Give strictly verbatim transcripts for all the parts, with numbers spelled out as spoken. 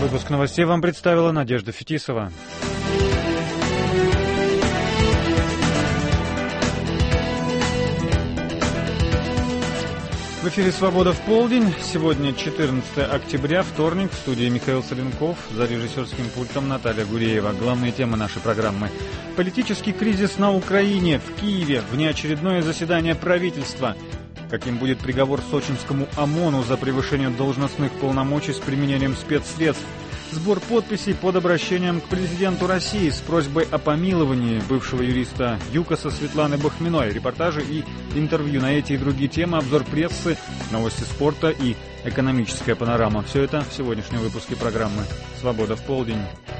Выпуск новостей вам представила Надежда Фетисова. В эфире «Свобода в полдень». Сегодня четырнадцатое октября, вторник. В студии Михаил Соленков, за режиссерским пультом Наталья Гуреева. Главные темы нашей программы. Политический кризис на Украине, в Киеве, внеочередное заседание правительства. Каким будет приговор сочинскому ОМОНу за превышение должностных полномочий с применением спецсредств? Сбор подписей под обращением к президенту России с просьбой о помиловании бывшего юриста ЮКОСа Светланы Бахминой. Репортажи и интервью на эти и другие темы, обзор прессы, новости спорта и экономическая панорама. Все это в сегодняшнем выпуске программы «Свобода в полдень».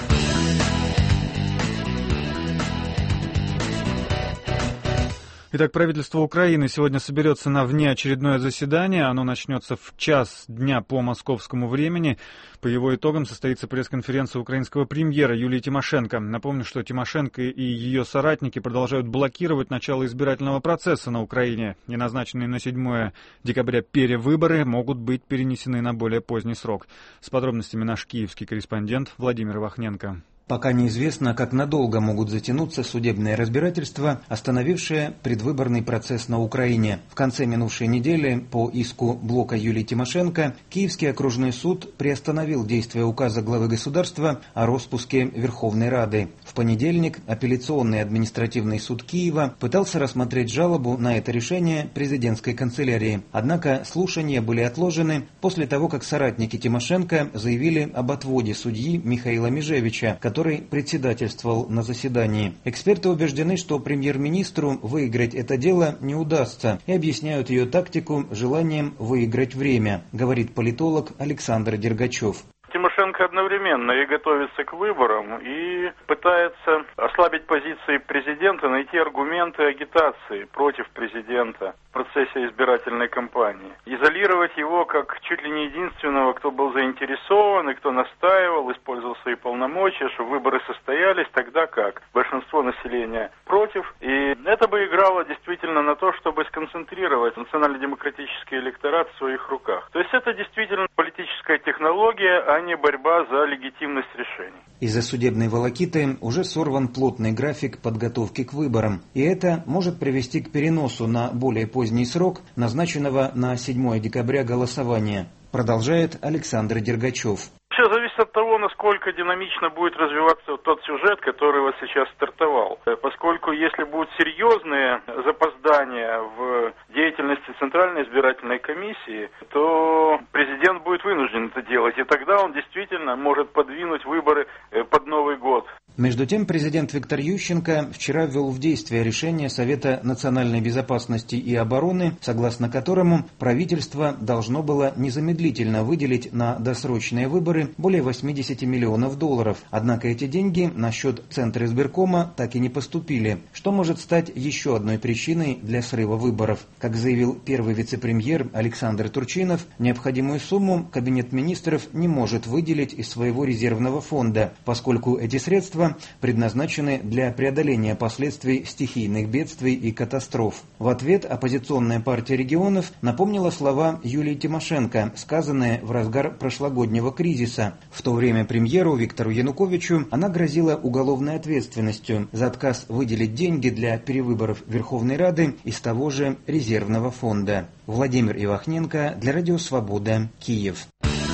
Итак, правительство Украины сегодня соберется на внеочередное заседание. Оно начнется в час дня по московскому времени. По его итогам состоится пресс-конференция украинского премьера Юлии Тимошенко. Напомню, что Тимошенко и ее соратники продолжают блокировать начало избирательного процесса на Украине. И назначенные на седьмое декабря перевыборы могут быть перенесены на более поздний срок. С подробностями наш киевский корреспондент Владимир Вахненко. Пока неизвестно, как надолго могут затянуться судебные разбирательства, остановившие предвыборный процесс на Украине. В конце минувшей недели по иску блока Юлии Тимошенко Киевский окружной суд приостановил действие указа главы государства о распуске Верховной Рады. В понедельник апелляционный административный суд Киева пытался рассмотреть жалобу на это решение президентской канцелярии. Однако слушания были отложены после того, как соратники Тимошенко заявили об отводе судьи Михаила Межевича, который председательствовал на заседании. Эксперты убеждены, что премьер-министру выиграть это дело не удастся, и объясняют ее тактику желанием выиграть время, говорит политолог Александр Дергачев. Тимошенко одновременно и готовится к выборам, и пытается ослабить позиции президента, найти аргументы агитации против президента в процессе избирательной кампании. Изолировать его как чуть ли не единственного, кто был заинтересован и кто настаивал, использовал свои полномочия, чтобы выборы состоялись, тогда как большинство населения против. И это бы играло действительно на то, чтобы сконцентрировать национально-демократический электорат в своих руках. То есть это действительно политическая технология, а не борьба за легитимность решений. Из-за судебной волокиты уже сорван плотный график подготовки к выборам, и это может привести к переносу на более поздний срок назначенного на седьмое декабря голосования, продолжает Александр Дергачев. Все зависит от того, насколько динамично будет развиваться тот сюжет, который вот сейчас стартовал. Поскольку если будут серьезные запоздания в деятельности Центральной избирательной комиссии, то президент будет вынужден это делать, и тогда он действительно может подвинуть выборы под Новый год. Между тем, президент Виктор Ющенко вчера ввел в действие решение Совета национальной безопасности и обороны, согласно которому правительство должно было незамедлительно выделить на досрочные выборы более восемьдесят миллионов долларов. Однако эти деньги на счет Центра избиркома так и не поступили, что может стать еще одной причиной для срыва выборов. Как заявил первый вице-премьер Александр Турчинов, необходимую сумму Кабинет министров не может выделить из своего резервного фонда, поскольку эти средства предназначены для преодоления последствий стихийных бедствий и катастроф. В ответ оппозиционная партия регионов напомнила слова Юлии Тимошенко, сказанные в разгар прошлогоднего кризиса. В то время премьеру Виктору Януковичу она грозила уголовной ответственностью за отказ выделить деньги для перевыборов Верховной Рады из того же резервного фонда. Владимир Ивахненко для Радио Свобода, Киев.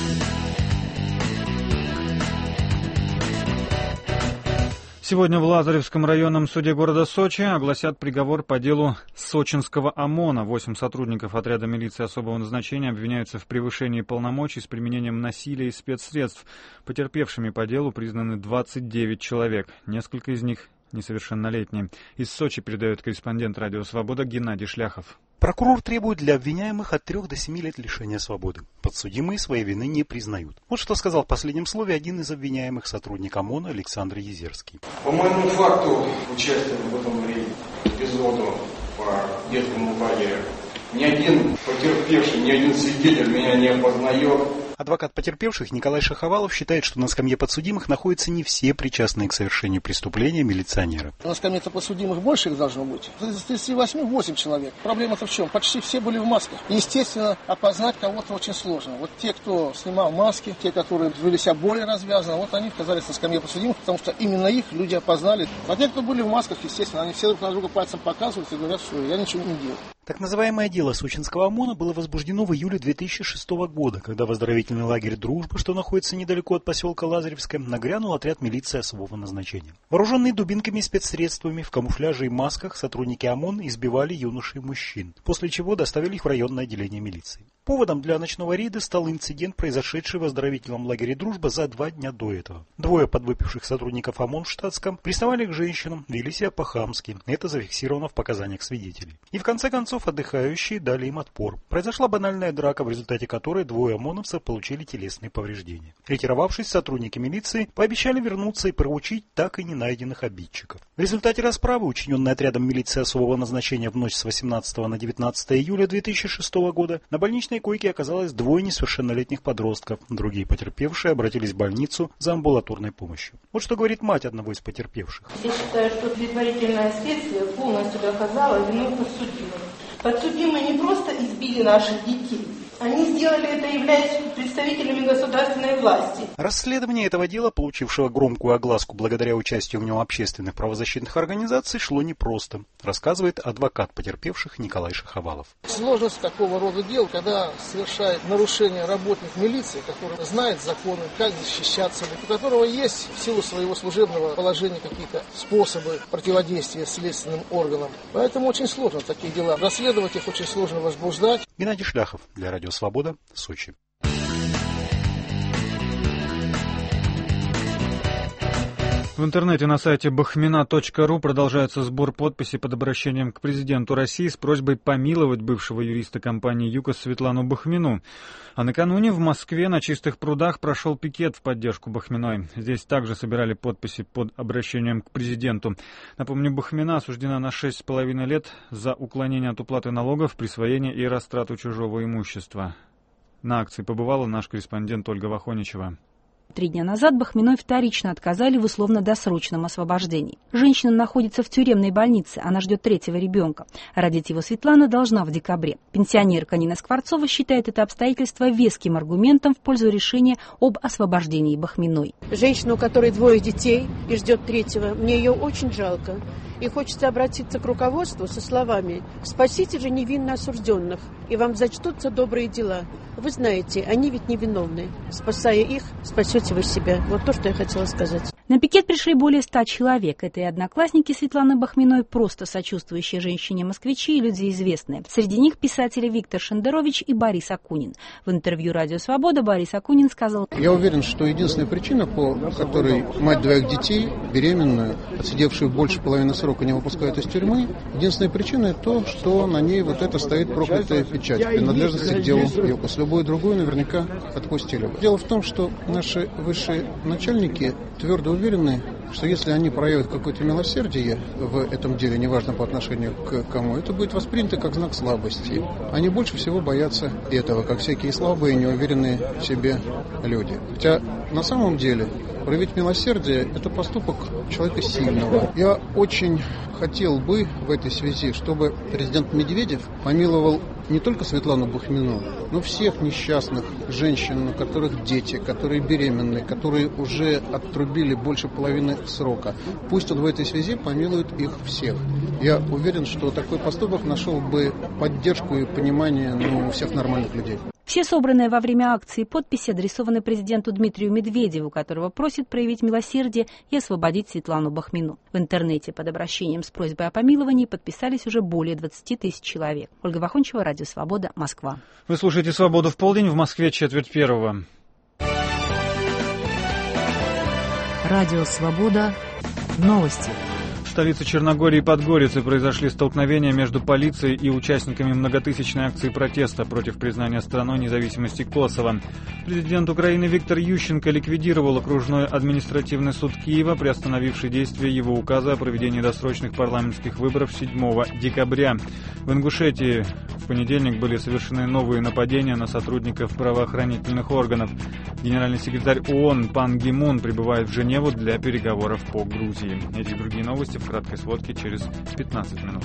Сегодня в Лазаревском районном суде города Сочи огласят приговор по делу сочинского ОМОНа. Восемь сотрудников отряда милиции особого назначения обвиняются в превышении полномочий с применением насилия и спецсредств. Потерпевшими по делу признаны двадцать девять человек. Несколько из них несовершеннолетние. Из Сочи передает корреспондент Радио Свобода Геннадий Шляхов. Прокурор требует для обвиняемых от трех до семи лет лишения свободы. Подсудимые своей вины не признают. Вот что сказал в последнем слове один из обвиняемых, сотрудник ОМОНа Александр Езерский. По моему факту участия в этом эпизоде по детскому лагерю ни один потерпевший, ни один свидетель меня не опознает. Адвокат потерпевших Николай Шаховалов считает, что на скамье подсудимых находятся не все причастные к совершению преступления милиционеры. На скамье подсудимых больше их должно быть. Из тридцати восьми восемь человек. Проблема-то в чем? Почти все были в масках. Естественно, опознать кого-то очень сложно. Вот те, кто снимал маски, те, которые вели себя более развязанно, вот они оказались на скамье подсудимых, потому что именно их люди опознали. А те, кто были в масках, естественно, они все друг на друга пальцем показывают и говорят, что я ничего не делал. Так называемое дело сочинского ОМОНа было возбуждено в июле две тысячи шестого года, когда в оздоровительный лагерь «Дружба», что находится недалеко от поселка Лазаревское, нагрянул отряд милиции особого назначения. Вооруженные дубинками и спецсредствами, в камуфляже и масках, сотрудники ОМОН избивали юношей и мужчин, после чего доставили их в районное отделение милиции. Поводом для ночного рейда стал инцидент, произошедший в оздоровительном лагере «Дружба» за два дня до этого. Двое подвыпивших сотрудников ОМОН в штатском приставали к женщинам, вели себя по-хамски. Это зафиксировано в показаниях свидетелей. И в конце концов отдыхающие дали им отпор. Произошла банальная драка, в результате которой двое ОМОНовцев получили телесные повреждения. Ретировавшись, сотрудники милиции пообещали вернуться и проучить так и не найденных обидчиков. В результате расправы, учиненной отрядом милиции особого назначения в ночь с восемнадцатого на девятнадцатое июля две тысячи шестого года, на больничной койке оказалось двое несовершеннолетних подростков. Другие потерпевшие обратились в больницу за амбулаторной помощью. Вот что говорит мать одного из потерпевших. Я считаю, что предварительное следствие полностью доказало вину подсудимых. Подсудимые не просто избили наших детей, они сделали это, являясь представителями государственной власти. Расследование этого дела, получившего громкую огласку благодаря участию в нем общественных правозащитных организаций, шло непросто, рассказывает адвокат потерпевших Николай Шаховалов. Сложность такого рода дел, когда совершает нарушение работник милиции, который знает законы, как защищаться, у которого есть в силу своего служебного положения какие-то способы противодействия следственным органам. Поэтому очень сложно такие дела. Расследовать их очень сложно, возбуждать. Геннадий Шляхов для Радио Свобода, Сочи. В интернете на сайте бахмина точка ру продолжается сбор подписей под обращением к президенту России с просьбой помиловать бывшего юриста компании ЮКОС Светлану Бахмину. А накануне в Москве на Чистых прудах прошел пикет в поддержку Бахминой. Здесь также собирали подписи под обращением к президенту. Напомню, Бахмина осуждена на шесть с половиной лет за уклонение от уплаты налогов, присвоение и растрату чужого имущества. На акции побывала наш корреспондент Ольга Вахоничева. Три дня назад Бахминой вторично отказали в условно-досрочном освобождении. Женщина находится в тюремной больнице, она ждет третьего ребенка. Родить его Светлана должна в декабре. Пенсионерка Нина Скворцова считает это обстоятельство веским аргументом в пользу решения об освобождении Бахминой. Женщина, у которой двое детей и ждет третьего, мне ее очень жалко. И хочется обратиться к руководству со словами: «Спасите же невинно осужденных, и вам зачтутся добрые дела. Вы знаете, они ведь невиновны. Спасая их, спасете вы себя». Вот то, что я хотела сказать. На пикет пришли более ста человек. Это и одноклассники Светланы Бахминой, просто сочувствующие женщине-москвичи и люди известные. Среди них писатели Виктор Шендерович и Борис Акунин. В интервью «Радио Свобода» Борис Акунин сказал: «Я уверен, что единственная причина, по которой мать двоих детей, беременную, отсидевшую больше половины срока, не выпускают из тюрьмы, единственная причина то, что на ней вот это стоит проклятая печать принадлежности к делу ЮКОС. Любую другую наверняка отпустили бы. Дело в том, что наши высшие начальники твердо уверены, что если они проявят какое-то милосердие в этом деле, неважно по отношению к кому, это будет воспринято как знак слабости. Они больше всего боятся этого, как всякие слабые, неуверенные в себе люди. Хотя на самом деле проявить милосердие – это поступок человека сильного. Я очень хотел бы в этой связи, чтобы президент Медведев помиловал не только Светлану Бахмину, но всех несчастных женщин, у которых дети, которые беременны, которые уже отрубили больше половины срока. Пусть он в этой связи помилует их всех. Я уверен, что такой поступок нашел бы поддержку и понимание ну, у всех нормальных людей. Все собранные во время акции подписи адресованы президенту Дмитрию Медведеву, которого просит проявить милосердие и освободить Светлану Бахмину. В интернете под обращением с просьбой о помиловании подписались уже более двадцати тысяч человек. Ольга Вахоничева, Радио Свобода, Москва. Вы слушаете «Свободу в полдень», в Москве четверть первого. Радио Свобода. Новости. столице Черногории Подгорице произошли столкновения между полицией и участниками многотысячной акции протеста против признания страной независимости Косово. Президент Украины Виктор Ющенко ликвидировал окружной административный суд Киева, приостановивший действие его указа о проведении досрочных парламентских выборов седьмого декабря. В Ингушетии в понедельник были совершены новые нападения на сотрудников правоохранительных органов. Генеральный секретарь ООН Пан Ги Мун прибывает в Женеву для переговоров по Грузии. Эти и другие новости в краткой сводке через пятнадцать минут.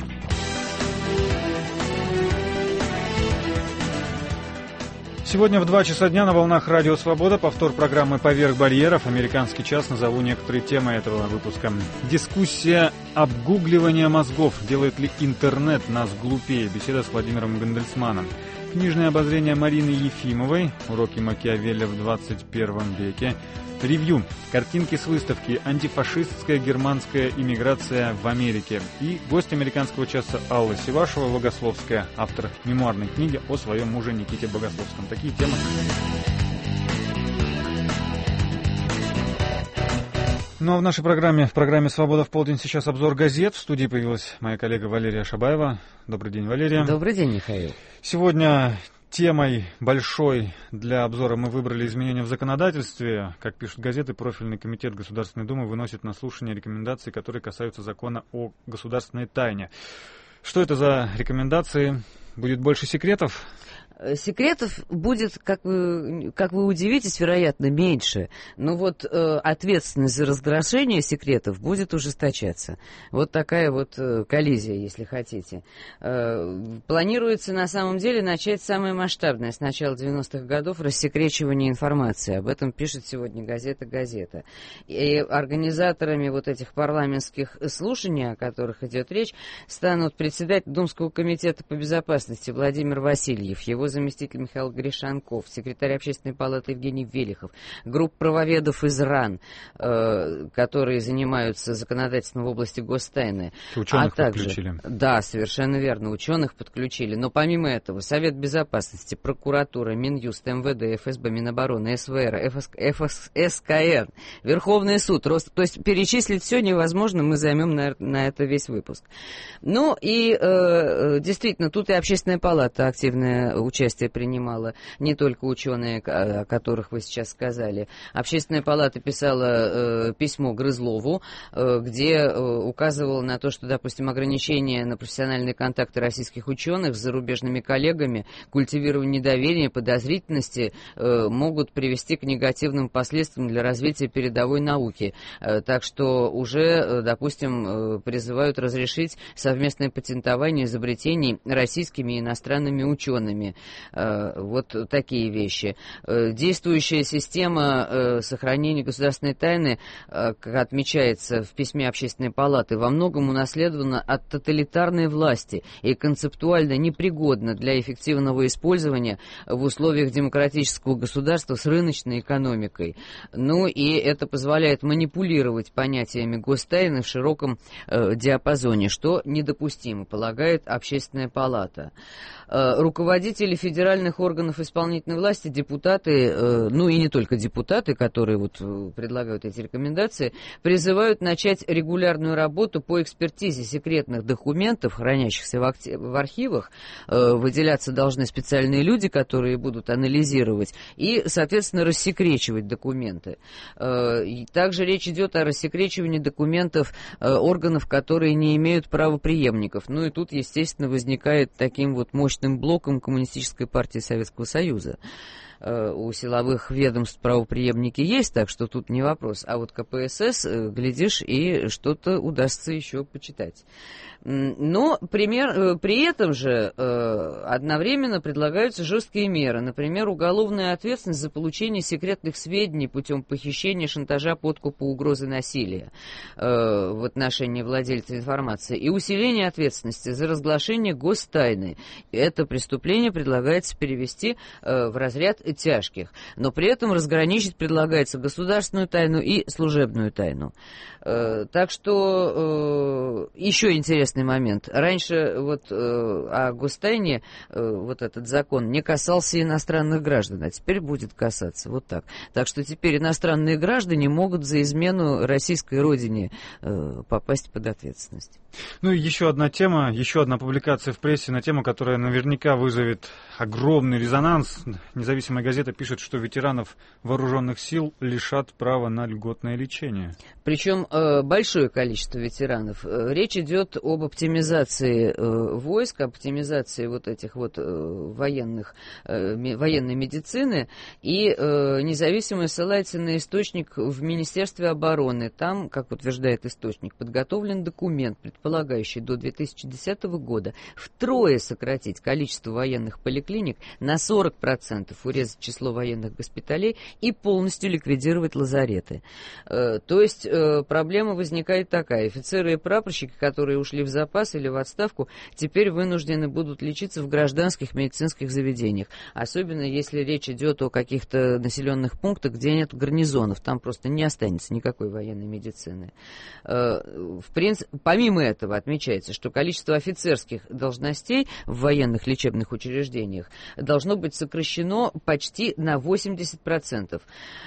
Сегодня в два часа дня на волнах Радио Свобода повтор программы «Поверх барьеров». Американский час. Назову некоторые темы этого выпуска. Дискуссия обгугливания мозгов. Делает ли интернет нас глупее? Беседа с Владимиром Гандельсманом. Книжное обозрение Марины Ефимовой. Уроки Макиавелли в двадцать первом веке. Ревью. Картинки с выставки «Антифашистская германская иммиграция в Америке». И гость американского часа Алла Сивашева, богословская, автор мемуарной книги о своем муже Никите Богословском. Такие темы. Ну а в нашей программе, в программе «Свобода в полдень» сейчас обзор газет. В студии появилась моя коллега Валерия Шабаева. Добрый день, Валерия. Добрый день, Михаил. Сегодня темой большой для обзора мы выбрали изменения в законодательстве. Как пишут газеты, профильный комитет Государственной Думы выносит на слушание рекомендации, которые касаются закона о государственной тайне. Что это за рекомендации? Будет больше секретов? Секретов будет, как вы, как вы удивитесь, вероятно, меньше. Но вот э, ответственность за разглашение секретов будет ужесточаться. Вот такая вот э, коллизия, если хотите. Э, планируется на самом деле начать самое масштабное с начала девяностых годов рассекречивание информации. Об этом пишет сегодня газета «Газета». И организаторами вот этих парламентских слушаний, о которых идет речь, станут председатель Думского комитета по безопасности Владимир Васильев, его заместитель Михаил Гришанков, секретарь Общественной палаты Евгений Велихов, группа правоведов из РАН, э, которые занимаются законодательством в области гостайны. Ученых а также, подключили. Да, совершенно верно, ученых подключили. Но помимо этого, Совет Безопасности, прокуратура, Минюст, МВД, ФСБ, Минобороны, СВР, ФСКР, Верховный суд. То есть перечислить все невозможно, мы займем на, на это весь выпуск. Ну и э, действительно, тут и Общественная палата активное участие принимала, не только ученые, о которых вы сейчас сказали. Общественная палата писала э, письмо Грызлову, э, где э, указывала на то, что, допустим, ограничения на профессиональные контакты российских ученых с зарубежными коллегами, культивирование недоверия, подозрительности э, могут привести к негативным последствиям для развития передовой науки. Э, так что уже, э, допустим, э, призывают разрешить совместное патентование изобретений российскими и иностранными учеными. Вот такие вещи. Действующая система сохранения государственной тайны, как отмечается в письме Общественной палаты, во многом унаследована от тоталитарной власти и концептуально непригодна для эффективного использования в условиях демократического государства с рыночной экономикой. Ну и это позволяет манипулировать понятиями гостайны в широком диапазоне, что недопустимо, полагает Общественная палата. Руководители федеральных органов исполнительной власти, депутаты, ну и не только депутаты, которые вот предлагают эти рекомендации, призывают начать регулярную работу по экспертизе секретных документов, хранящихся в архивах. Выделяться должны специальные люди, которые будут анализировать и, соответственно, рассекречивать документы. Также речь идет о рассекречивании документов органов, которые не имеют правопреемников. Ну и тут, естественно, возникает таким вот мощным блоком Коммунистической партии Советского Союза. У силовых ведомств правопреемники есть, так что тут не вопрос. А вот ка пэ эс эс, глядишь, и что-то удастся еще почитать. Но пример, при этом же одновременно предлагаются жесткие меры. Например, уголовная ответственность за получение секретных сведений путем похищения, шантажа, подкупа, угрозы насилия в отношении владельца информации. И усиление ответственности за разглашение гостайны. Это преступление предлагается перевести в разряд тяжких. Но при этом разграничить предлагается государственную тайну и служебную тайну. Так что еще интересный момент. Раньше вот о гостайне вот этот закон не касался иностранных граждан, а теперь будет касаться. Вот так. Так что теперь иностранные граждане могут за измену российской родине попасть под ответственность. Ну и еще одна тема, еще одна публикация в прессе на тему, которая наверняка вызовет огромный резонанс. Независимая газета пишет, что ветеранов вооруженных сил лишат права на льготное лечение. Причем э, большое количество ветеранов. Речь идет об оптимизации э, войск, оптимизации вот этих вот э, военных, э, военной медицины. И э, независимо ссылается на источник в Министерстве обороны. Там, как утверждает источник, подготовлен документ, предполагающий до две тысячи десятого года втрое сократить количество военных поликлиник, на сорок процентов урезать число военных госпиталей и полностью ликвидировать лазареты. Э, то есть э, проблема возникает такая. Офицеры и прапорщики, которые ушли в запас или в отставку, теперь вынуждены будут лечиться в гражданских медицинских заведениях. Особенно если речь идет о каких-то населенных пунктах, где нет гарнизонов. Там просто не останется никакой военной медицины. Э, в принципе, помимо этого отмечается, что количество офицерских должностей в военных лечебных учреждениях должно быть сокращено почти на восемьдесят процентов.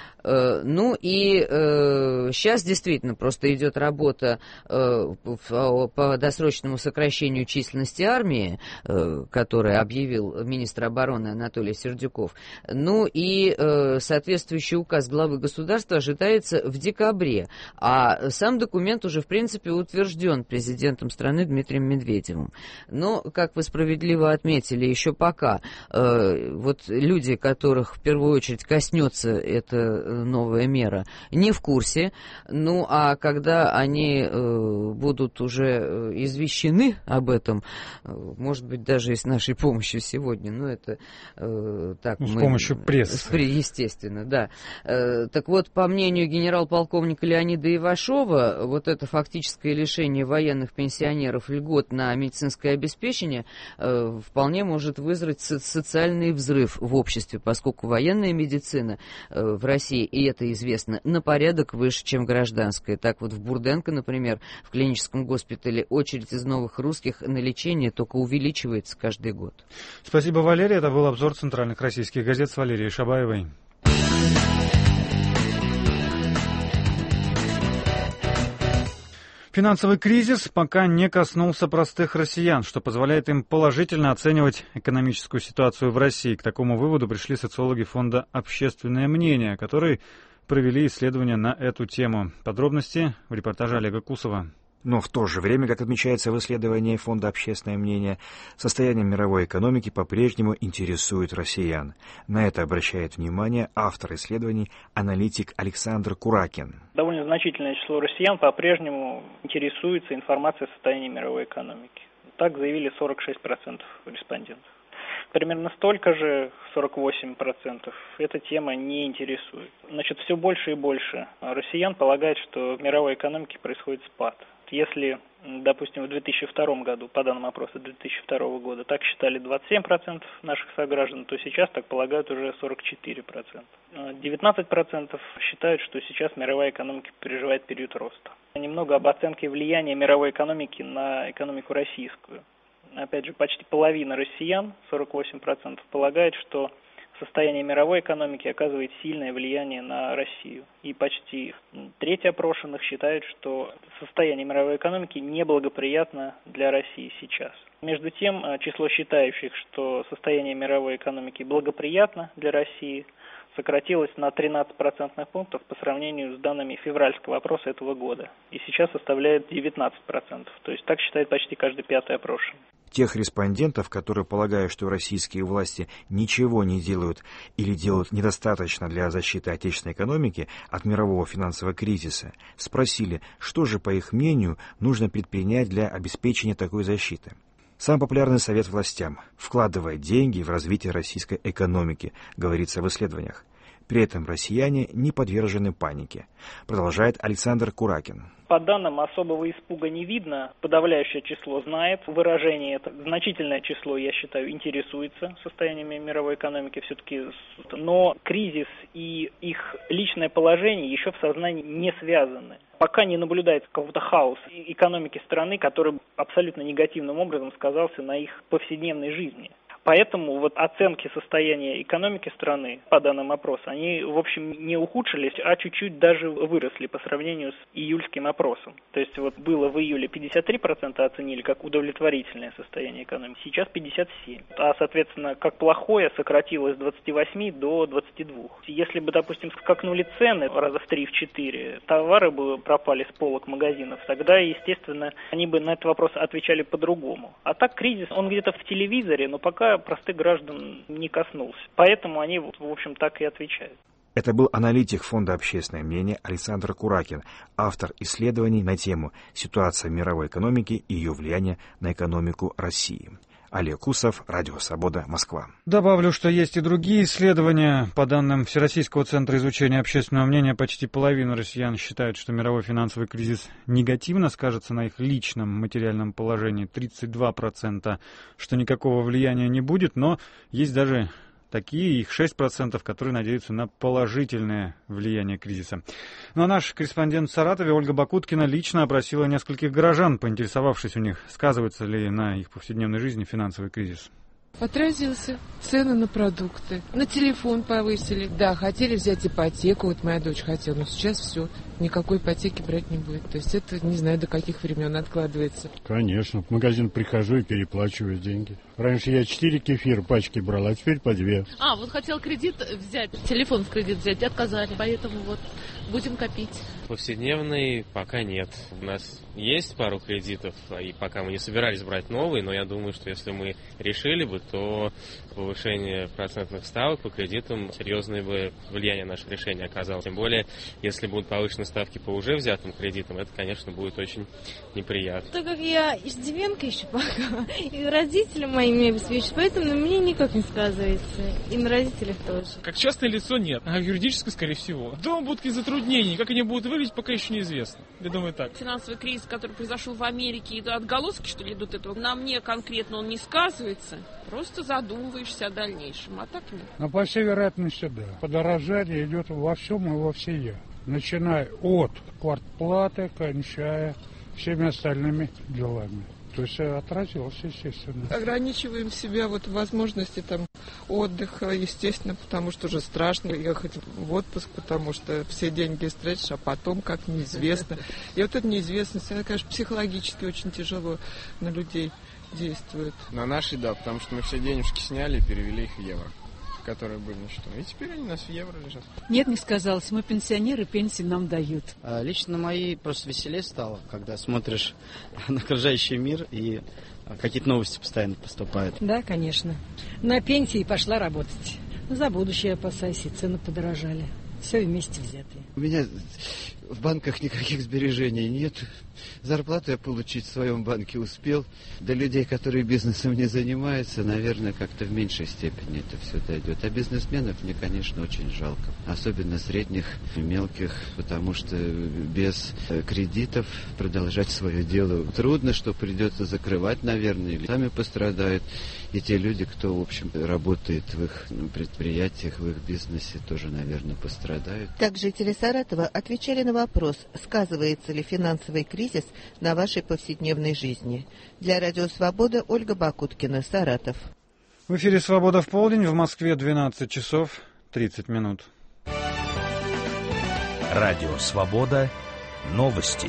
Ну и э, сейчас действительно просто идет работа э, по досрочному сокращению численности армии, э, которую объявил министр обороны Анатолий Сердюков. Ну и э, соответствующий указ главы государства ожидается в декабре, а сам документ уже в принципе утвержден президентом страны Дмитрием Медведевым. Но, как вы справедливо отметили, еще пока э, вот люди, которых в первую очередь коснется это новая мера, не в курсе. Ну, а когда они э, будут уже извещены об этом, э, может быть, даже и с нашей помощью сегодня, ну, это э, так... С мы, помощью прессы. Естественно, да. Э, так вот, по мнению генерал-полковника Леонида Ивашова, вот это фактическое лишение военных пенсионеров льгот на медицинское обеспечение э, вполне может вызвать со- социальный взрыв в обществе, поскольку военная медицина э, в России, и это известно, на порядок выше, чем гражданская. Так вот в Бурденко, например, в клиническом госпитале очередь из новых русских на лечение только увеличивается каждый год. Спасибо, Валерия. Это был обзор центральных российских газет с Валерией Шабаевой. Финансовый кризис пока не коснулся простых россиян, что позволяет им положительно оценивать экономическую ситуацию в России. К такому выводу пришли социологи фонда «Общественное мнение», которые провели исследования на эту тему. Подробности в репортаже Олега Кусова. Но в то же время, как отмечается в исследовании фонда «Общественное мнение», состояние мировой экономики по-прежнему интересует россиян. На это обращает внимание автор исследований, аналитик Александр Куракин. Довольно значительное число россиян по-прежнему интересуется информацией о состоянии мировой экономики. Так заявили сорок шесть процентов респондентов. Примерно столько же, сорок восемь процентов, эта тема не интересует. Значит, все больше и больше россиян полагают, что в мировой экономике происходит спад. Если, допустим, в две тысячи втором году, по данным опроса две тысячи второго года, так считали двадцать семь процентов наших сограждан, то сейчас так полагают уже сорок четыре процента. девятнадцать процентов считают, что сейчас мировая экономика переживает период роста. Немного об оценке влияния мировой экономики на экономику российскую. Опять же, почти половина россиян, сорок восемь процентов, полагает, что состояние мировой экономики оказывает сильное влияние на Россию. И почти треть опрошенных считает, что состояние мировой экономики неблагоприятно для России сейчас. Между тем, число считающих, что состояние мировой экономики благоприятно для России, сократилось на тринадцать процентных пунктов по сравнению с данными февральского опроса этого года. И сейчас составляет девятнадцать процентов. То есть так считает почти каждый пятый опрошенный. Тех респондентов, которые полагают, что российские власти ничего не делают или делают недостаточно для защиты отечественной экономики от мирового финансового кризиса, спросили, что же, по их мнению, нужно предпринять для обеспечения такой защиты. Самый популярный совет властям – вкладывать деньги в развитие российской экономики, говорится в исследованиях. При этом россияне не подвержены панике. Продолжает Александр Куракин. По данным, особого испуга не видно. Подавляющее число знает выражение. Это значительное число, я считаю, интересуется состояниями мировой экономики все-таки. Но кризис и их личное положение еще в сознании не связаны. Пока не наблюдается какого-то хаоса экономики страны, который абсолютно негативным образом сказался на их повседневной жизни. Поэтому вот оценки состояния экономики страны, по данным опроса, они, в общем, не ухудшились, а чуть-чуть даже выросли по сравнению с июльским опросом. То есть вот было в июле пятьдесят три процента оценили как удовлетворительное состояние экономики, сейчас пятьдесят семь процентов. А, соответственно, как плохое сократилось с двадцати восьми до двадцати двух. Если бы, допустим, скакнули цены раза в три-четыре, товары бы пропали с полок магазинов, тогда, естественно, они бы на этот вопрос отвечали по-другому. А так кризис, он где-то в телевизоре, но пока простых граждан не коснулся. Поэтому они, в общем, так и отвечают. Это был аналитик Фонда «Общественное мнение» Александр Куракин, автор исследований на тему «Ситуация в мировой экономике и ее влияние на экономику России». Олег Кусов, Радио Свобода, Москва. Добавлю, что есть и другие исследования. По данным Всероссийского центра изучения общественного мнения, почти половина россиян считают, что мировой финансовый кризис негативно скажется на их личном материальном положении. тридцать два процента, что никакого влияния не будет, но есть даже такие, их шесть процентов, которые надеются на положительное влияние кризиса. Ну а наш корреспондент в Саратове Ольга Бакуткина лично опросила нескольких горожан, поинтересовавшись у них, сказывается ли на их повседневной жизни финансовый кризис. Отразился. Цены на продукты. На телефон повысили. Да, хотели взять ипотеку. Вот моя дочь хотела, но сейчас все. Никакой ипотеки брать не будет. То есть это не знаю, до каких времен откладывается. Конечно. В магазин прихожу и переплачиваю деньги. Раньше я четыре кефира пачки брал, а теперь по две. А, вот хотел кредит взять, телефон в кредит взять, отказали. Поэтому вот будем копить. Повседневный пока нет. У нас есть пару кредитов, и пока мы не собирались брать новые, но я думаю, что если мы решили бы, то повышение процентных ставок по кредитам серьезное бы влияние на наше решение оказало. Тем более, если будут повышены ставки по уже взятым кредитам, это, конечно, будет очень неприятно. Так как я иждивенка еще пока, и родители мои меня обеспечивают, поэтому на мне никак не сказывается. И на родителях тоже. Как частное лицо нет, а юридическое, скорее всего. Дома будут какие-то затруднения, как они будут выглядеть, пока еще неизвестно. Я думаю так. Финансовый кризис, который произошел в Америке, и отголоски, что ли, идут этого, на мне конкретно он не сказывается. Просто задумываешься о дальнейшем, а так нет. Но по всей вероятности, да. Подорожание идет во всем и во всея. Начиная от квартплаты, кончая всеми остальными делами. То есть отразилось, естественно. Ограничиваем себя вот в возможности там отдыха, естественно, потому что уже страшно ехать в отпуск, потому что все деньги истратишь, а потом как неизвестно. И вот эта неизвестность, она, конечно, психологически очень тяжело на людей действует. На наши, да, потому что мы все денежки сняли и перевели их в евро, которые были на счету. И теперь они у нас в евро лежат. Нет, не сказалось. Мы пенсионеры, пенсии нам дают. А, лично моей просто веселее стало, когда смотришь на окружающий мир и какие-то новости постоянно поступают. Да, конечно. На пенсии пошла работать. За будущее опасайся, цены подорожали. Все вместе взятые. У меня в банках никаких сбережений нет. Зарплату я получить в своем банке успел. До людей, которые бизнесом не занимаются, наверное, как-то в меньшей степени это все дойдет. А бизнесменов мне, конечно, очень жалко. Особенно средних, мелких, потому что без кредитов продолжать свое дело трудно, что придется закрывать, наверное, или сами пострадают. И те люди, кто, в общем, работает в их предприятиях, в их бизнесе, тоже, наверное, пострадают. Так жители Саратова отвечали на вопрос, сказывается ли финансовый кризис на вашей повседневной жизни. Для Радио Свобода Ольга Бакуткина, Саратов. В эфире «Свобода в полдень», в Москве двенадцать часов тридцать минут. Радио «Свобода», новости.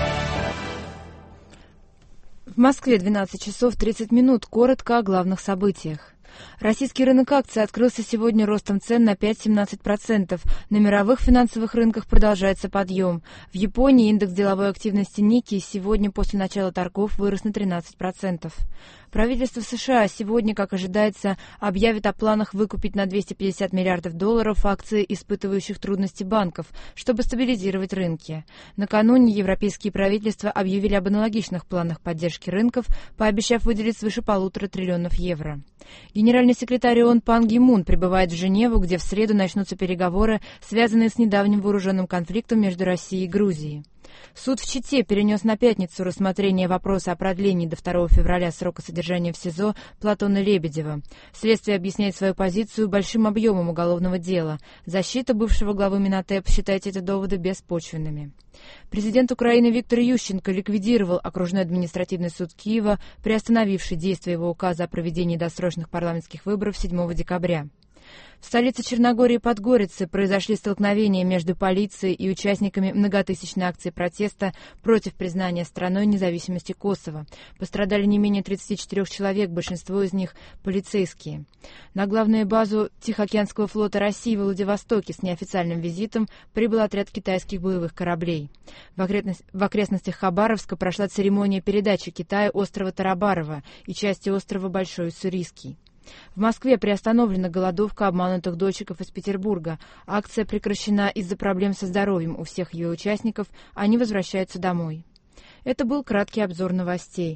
В Москве двенадцать часов тридцать минут. Коротко о главных событиях. Российский рынок акций открылся сегодня ростом цен на пять целых семнадцать сотых процента. На мировых финансовых рынках продолжается подъем. В Японии индекс деловой активности Никки сегодня после начала торгов вырос на тринадцать процентов. Правительство США сегодня, как ожидается, объявит о планах выкупить на двести пятьдесят миллиардов долларов акции испытывающих трудности банков, чтобы стабилизировать рынки. Накануне европейские правительства объявили об аналогичных планах поддержки рынков, пообещав выделить свыше полутора триллионов евро. Генеральный секретарь ООН Пан Ги Мун прибывает в Женеву, где в среду начнутся переговоры, связанные с недавним вооруженным конфликтом между Россией и Грузией. Суд в Чите перенес на пятницу рассмотрение вопроса о продлении до второго февраля срока содержания в СИЗО Платона Лебедева. Следствие объясняет свою позицию большим объемом уголовного дела. Защита бывшего главы Минотеп считает эти доводы беспочвенными. Президент Украины Виктор Ющенко ликвидировал окружной административный суд Киева, приостановивший действие его указа о проведении досрочных парламентских выборов седьмого декабря. В столице Черногории Подгорицы произошли столкновения между полицией и участниками многотысячной акции протеста против признания страной независимости Косово. Пострадали не менее тридцати четырёх человек, большинство из них полицейские. На главную базу Тихоокеанского флота России в Владивостоке с неофициальным визитом прибыл отряд китайских боевых кораблей. В, окрестностях, в окрестностях Хабаровска прошла церемония передачи Китаю острова Тарабарова и части острова Большой Уссурийский. В Москве приостановлена голодовка обманутых дольщиков из Петербурга. Акция прекращена из-за проблем со здоровьем у всех ее участников. Они возвращаются домой. Это был краткий обзор новостей.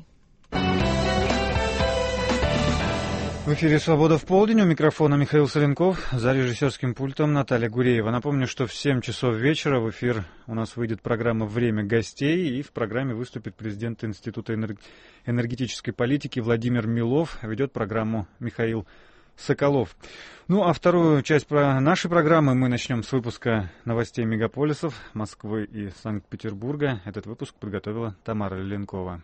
В эфире «Свобода в полдень». У микрофона Михаил Соленков, за режиссерским пультом Наталья Гуреева. Напомню, что в семь часов вечера в эфир у нас выйдет программа «Время гостей», и в программе выступит президент Института энергетической политики Владимир Милов, ведет программу Михаил Соколов. Ну, а вторую часть про нашей программы мы начнем с выпуска новостей мегаполисов Москвы и Санкт-Петербурга. Этот выпуск подготовила Тамара Лиленкова.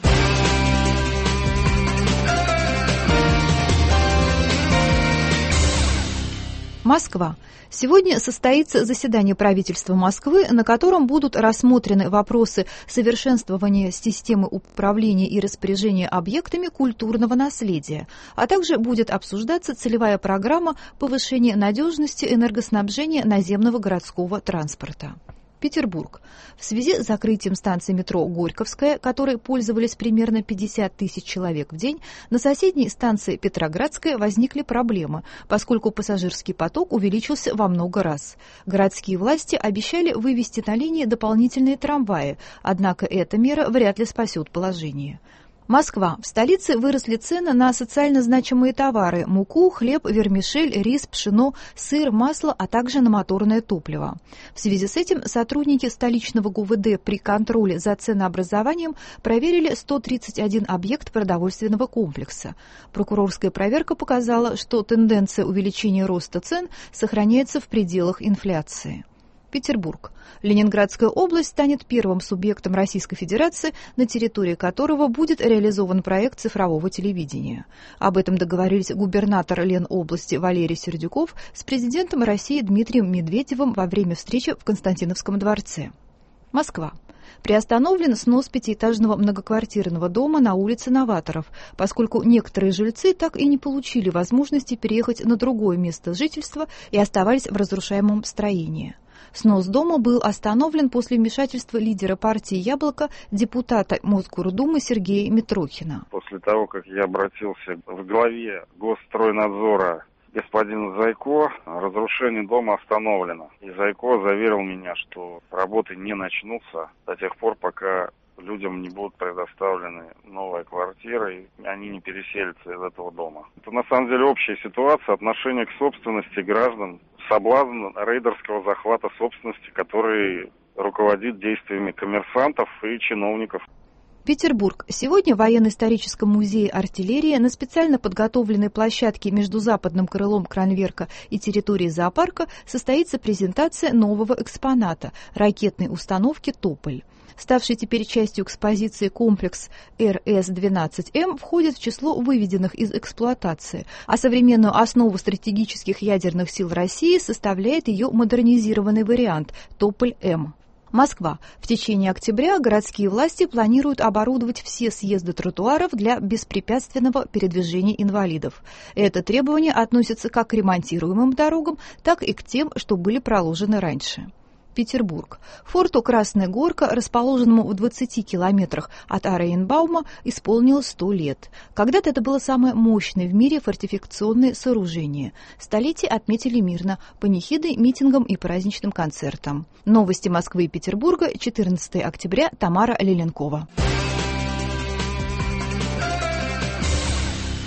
Москва. Сегодня состоится заседание правительства Москвы, на котором будут рассмотрены вопросы совершенствования системы управления и распоряжения объектами культурного наследия, а также будет обсуждаться целевая программа повышения надежности энергоснабжения наземного городского транспорта. Петербург. В связи с закрытием станции метро Горьковская, которой пользовались примерно пятьдесят тысяч человек в день, на соседней станции Петроградская возникли проблемы, поскольку пассажирский поток увеличился во много раз. Городские власти обещали вывести на линии дополнительные трамваи, однако эта мера вряд ли спасет положение. Москва. В столице выросли цены на социально значимые товары – муку, хлеб, вермишель, рис, пшено, сыр, масло, а также на моторное топливо. В связи с этим сотрудники столичного ГУВД при контроле за ценообразованием проверили сто тридцать один объект продовольственного комплекса. Прокурорская проверка показала, что тенденция увеличения роста цен сохраняется в пределах инфляции. Петербург. Ленинградская область станет первым субъектом Российской Федерации, на территории которого будет реализован проект цифрового телевидения. Об этом договорились губернатор Ленобласти Валерий Сердюков с президентом России Дмитрием Медведевым во время встречи в Константиновском дворце. Москва. Приостановлен снос пятиэтажного многоквартирного дома на улице Новаторов, поскольку некоторые жильцы так и не получили возможности переехать на другое место жительства и оставались в разрушаемом строении. Снос дома был остановлен после вмешательства лидера партии «Яблоко», депутата Мосгордумы Сергея Митрохина. После того, как я обратился в главе Госстройнадзора господина Зайко, разрушение дома остановлено. И Зайко заверил меня, что работы не начнутся до тех пор, пока людям не будут предоставлены новые квартиры, и они не переселятся из этого дома. Это на самом деле общая ситуация, отношение к собственности граждан, соблазн рейдерского захвата собственности, который руководит действиями коммерсантов и чиновников. Петербург. Сегодня в военно-историческом музее артиллерии на специально подготовленной площадке между западным крылом Кранверка и территорией зоопарка состоится презентация нового экспоната – ракетной установки «Тополь». Ставший теперь частью экспозиции комплекс эр эс двенадцать эм входит в число выведенных из эксплуатации, а современную основу стратегических ядерных сил России составляет ее модернизированный вариант «Тополь-М». Москва. В течение октября городские власти планируют оборудовать все съезды тротуаров для беспрепятственного передвижения инвалидов. Это требование относится как к ремонтируемым дорогам, так и к тем, что были проложены раньше. Петербург. Форту Красная Горка, расположенному в двадцати километрах от Оренбаума, исполнилось сто лет. Когда-то это было самое мощное в мире фортификационное сооружение. Столетие отметили мирно, панихидой, митингом и праздничным концертом. Новости Москвы и Петербурга, четырнадцатого октября, Тамара Лиленкова.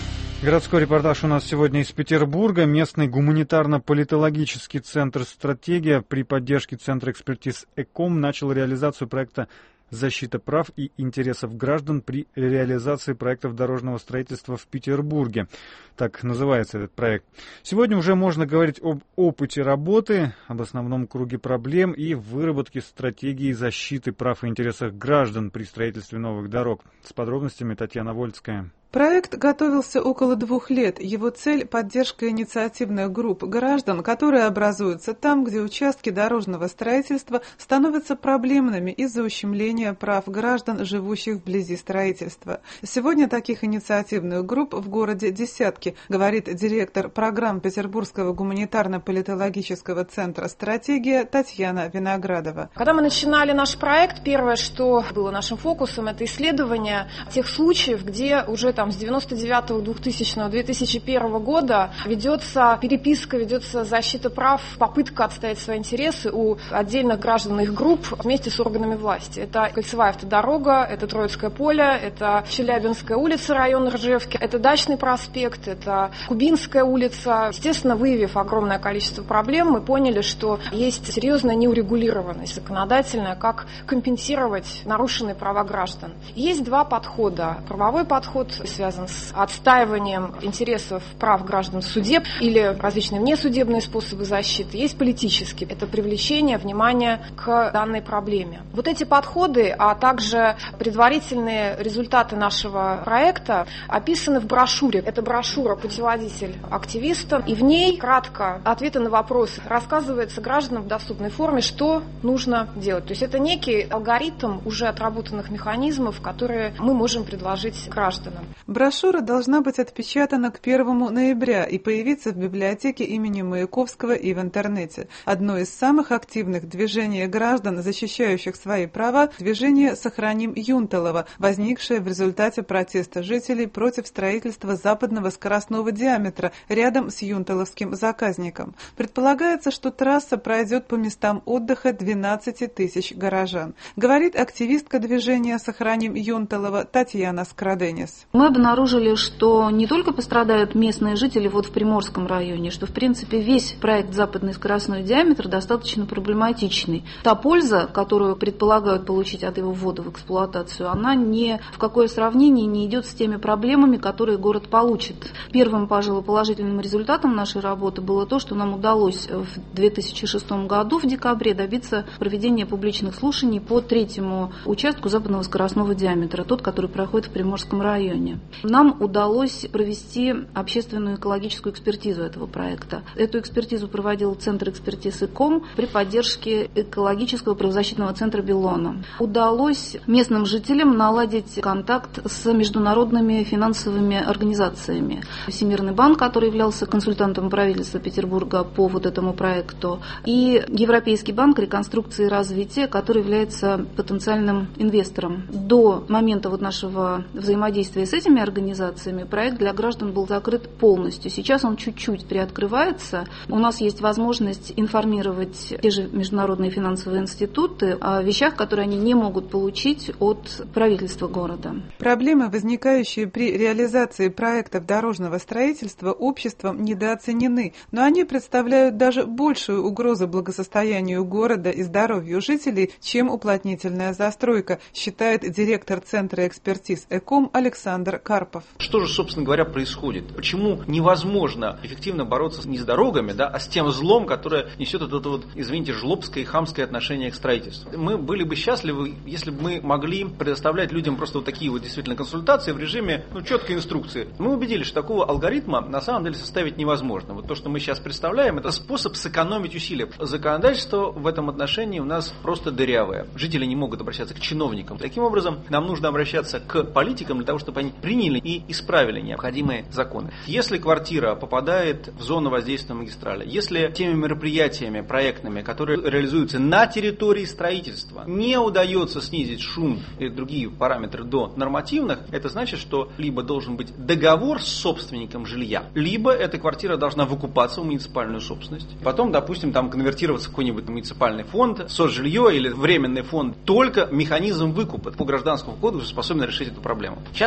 Городской репортаж у нас сегодня из Петербурга. Местный гуманитарно-политологический центр «Стратегия» при поддержке Центра экспертиз ЭКОМ начал реализацию проекта «Защита прав и интересов граждан при реализации проектов дорожного строительства в Петербурге». Так называется этот проект. Сегодня уже можно говорить об опыте работы, об основном круге проблем и выработке стратегии защиты прав и интересов граждан при строительстве новых дорог. С подробностями Татьяна Вольская. Проект готовился около двух лет. Его цель – поддержка инициативных групп граждан, которые образуются там, где участки дорожного строительства становятся проблемными из-за ущемления прав граждан, живущих вблизи строительства. Сегодня таких инициативных групп в городе десятки, говорит директор программ Петербургского гуманитарно-политологического центра «Стратегия» Татьяна Виноградова. Когда мы начинали наш проект, первое, что было нашим фокусом, это исследование тех случаев, где уже там с девяносто девятого, двухтысячного, две тысячи первого года ведется переписка, ведется защита прав, попытка отстоять свои интересы у отдельных граждан и их групп вместе с органами власти. Это Кольцевая автодорога, это Троицкое поле, это Челябинская улица, район Ржевки, это Дачный проспект, это Кубинская улица. Естественно, выявив огромное количество проблем, мы поняли, что есть серьезная неурегулированность законодательная, как компенсировать нарушенные права граждан. Есть два подхода. Правовой подход связан с отстаиванием интересов прав граждан в суде или различные внесудебные способы защиты. Есть политический. Это привлечение внимания к данной проблеме. Вот эти подходы, а также предварительные результаты нашего проекта описаны в брошюре. Это брошюра «Путеводитель активистам», и в ней кратко ответы на вопросы рассказывается гражданам в доступной форме, что нужно делать. То есть это некий алгоритм уже отработанных механизмов, которые мы можем предложить гражданам. Брошюра должна быть отпечатана к первому ноября и появиться в библиотеке имени Маяковского и в интернете. Одно из самых активных движений граждан, защищающих свои права, движение «Сохраним Юнталова», возникшее в результате протеста жителей против строительства западного скоростного диаметра рядом с Юнталовским заказником. Предполагается, что трасса пройдет по местам отдыха двенадцати тысяч горожан. Говорит активистка движения «Сохраним Юнталова» Татьяна Скраденис. Мы обнаружили, что не только пострадают местные жители вот в Приморском районе, что в принципе весь проект «Западный скоростной диаметр» достаточно проблематичный. Та польза, которую предполагают получить от его ввода в эксплуатацию, она ни в какое сравнение не идет с теми проблемами, которые город получит. Первым, пожалуй, положительным результатом нашей работы было то, что нам удалось в две тысячи шестом году в декабре добиться проведения публичных слушаний по третьему участку западного скоростного диаметра, тот, который проходит в Приморском районе. Нам удалось провести общественную экологическую экспертизу этого проекта. Эту экспертизу проводил Центр экспертиз ЭКОМ при поддержке экологического правозащитного центра Белона. Удалось местным жителям наладить контакт с международными финансовыми организациями. Всемирный банк, который являлся консультантом правительства Петербурга по вот этому проекту, и Европейский банк реконструкции и развития, который является потенциальным инвестором. До момента вот нашего взаимодействия с этими организациями проект для граждан был закрыт полностью. Сейчас он чуть-чуть приоткрывается. У нас есть возможность информировать те же международные финансовые институты о вещах, которые они не могут получить от правительства города. Проблемы, возникающие при реализации проектов дорожного строительства, обществом недооценены, но они представляют даже большую угрозу благосостоянию города и здоровью жителей, чем уплотнительная застройка, считает директор Центра экспертиз ЭКОМ Александр Карпов. Что же, собственно говоря, происходит? Почему невозможно эффективно бороться не с дорогами, да, а с тем злом, которое несет это вот, извините, жлобское и хамское отношение к строительству? Мы были бы счастливы, если бы мы могли предоставлять людям просто вот такие вот действительно консультации в режиме ну, четкой инструкции. Мы убедились, что такого алгоритма на самом деле составить невозможно. Вот то, что мы сейчас представляем, это способ сэкономить усилия. Законодательство в этом отношении у нас просто дырявое. Жители не могут обращаться к чиновникам. Таким образом, нам нужно обращаться к политикам для того, чтобы они приняли и исправили необходимые законы. Если квартира попадает в зону воздействия магистрали, если теми мероприятиями проектными, которые реализуются на территории строительства, не удается снизить шум и другие параметры до нормативных, это значит, что либо должен быть договор с собственником жилья, либо эта квартира должна выкупаться в муниципальную собственность. Потом, допустим, там конвертироваться в какой-нибудь муниципальный фонд, соцжилье или временный фонд. Только механизм выкупа по гражданскому кодексу способен решить эту проблему. Сейчас город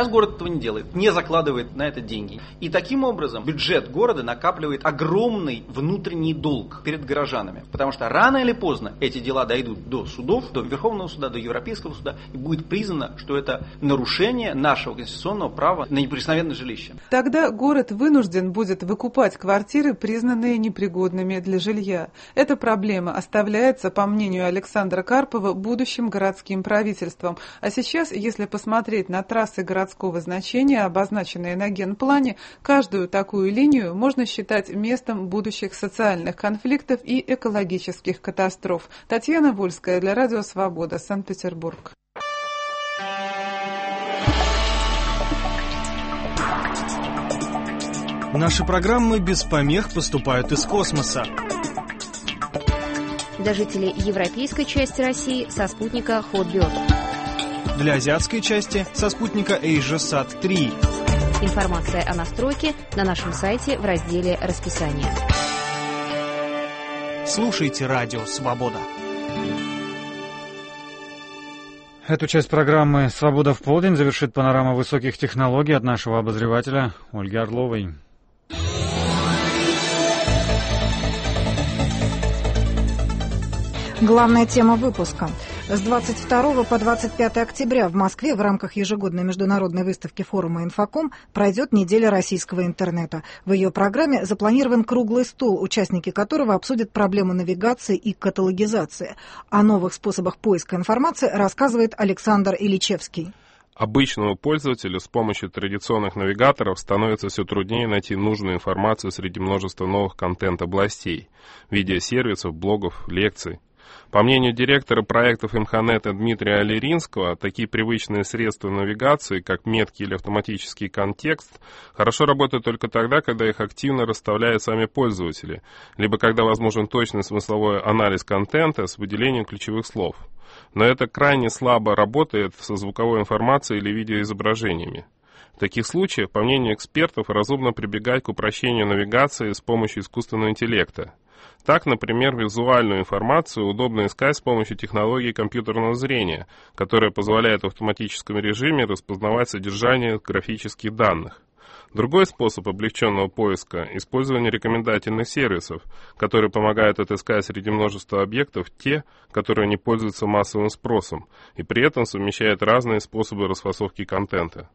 этого не делает, не закладывает на это деньги. И таким образом бюджет города накапливает огромный внутренний долг перед горожанами. Потому что рано или поздно эти дела дойдут до судов, до Верховного суда, до Европейского суда, и будет признано, что это нарушение нашего конституционного права на неприкосновенное жилище. Тогда город вынужден будет выкупать квартиры, признанные непригодными для жилья. Эта проблема оставляется, по мнению Александра Карпова, будущим городским правительством. А сейчас, если посмотреть на трассы городского значения, обозначенные на генплане, каждую такую линию можно считать местом будущих социальных конфликтов и экологических катастроф. Татьяна Вольская для Радио Свобода, Санкт-Петербург. Наши программы без помех поступают из космоса. Для жителей европейской части России со спутника Hotbird. Для азиатской части со спутника AsiaSat три. Информация о настройке на нашем сайте в разделе «Расписание». Слушайте Радио Свобода. Эту часть программы «Свобода в полдень» завершит панорама высоких технологий от нашего обозревателя Ольги Орловой. Главная тема выпуска. С двадцать второго по двадцать пятое октября в Москве в рамках ежегодной международной выставки форума «Инфоком» пройдет неделя российского интернета. В ее программе запланирован круглый стол, участники которого обсудят проблемы навигации и каталогизации. О новых способах поиска информации рассказывает Александр Ильичевский. Обычному пользователю с помощью традиционных навигаторов становится все труднее найти нужную информацию среди множества новых контент-областей, видеосервисов, блогов, лекций. По мнению директора проектов Имханета Дмитрия Алеринского, такие привычные средства навигации, как метки или автоматический контекст, хорошо работают только тогда, когда их активно расставляют сами пользователи, либо когда возможен точный смысловой анализ контента с выделением ключевых слов. Но это крайне слабо работает со звуковой информацией или видеоизображениями. В таких случаях, по мнению экспертов, разумно прибегать к упрощению навигации с помощью искусственного интеллекта. Так, например, визуальную информацию удобно искать с помощью технологии компьютерного зрения, которая позволяет в автоматическом режиме распознавать содержание графических данных. Другой способ облегченного поиска – использование рекомендательных сервисов, которые помогают отыскать среди множества объектов те, которые не пользуются массовым спросом, и при этом совмещают разные способы расфасовки контента.